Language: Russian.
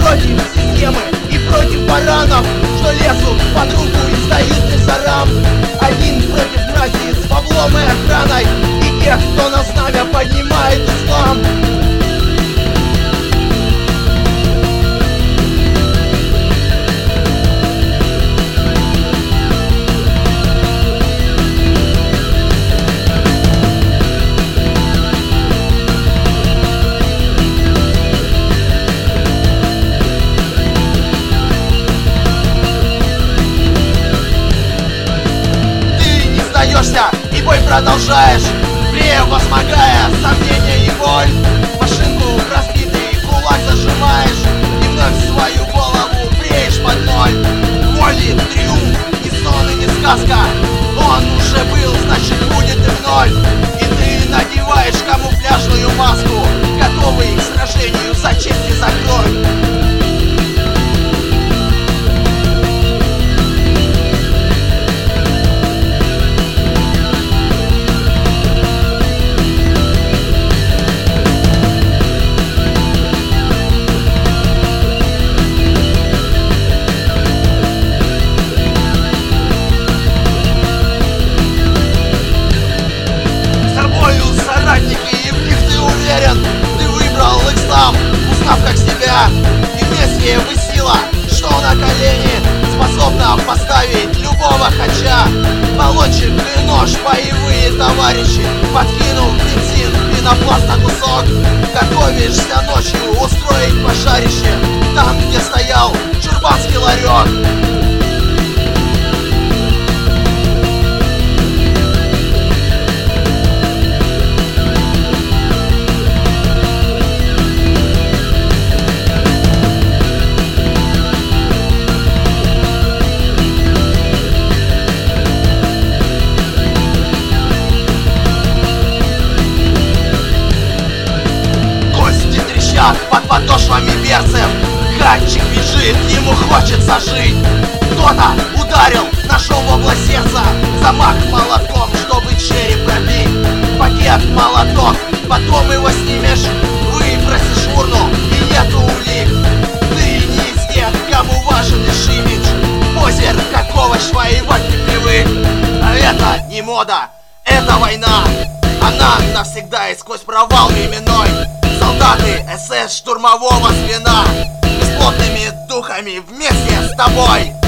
против системы и против баранов, что лезут под руку и сдают мусорам. Один против мрази с баблом и охраной и тех, кто на знамя поднимает ислам. И бой продолжаешь, превозмогая сомнения и боль. Машинку в разбитый кулак зажимаешь и вновь свою голову бреешь под ноль. Воли, триумф, не сон и не сказка, он уже был, значит будет и вновь. И ты надеваешь камуфляжную маску, готовый к сражению за честь и за кровь. Узнав как себя, и вместе вы сила, что на колени способна поставить любого хача. Баллончик и нож, боевые товарищи, подкинул бензин, пенопласт на кусок. Готовишься ночью устроить пожарище там, где стоял чурбанский ларек. Под подошвами берцев хатчик бежит, ему хочется жить. Кто-то ударил ножом в область сердца, замах молотком, чтобы череп пробить. Пакет, молоток, потом его снимешь, выбросишь в урну и нету улик. Ты не из тех, кому важен лишь имидж, позер как овощ, воевать не привык. А это не мода, это война, она навсегда и сквозь провал временной. Солдаты СС штурмового звена, бесплотными духами вместе с тобой.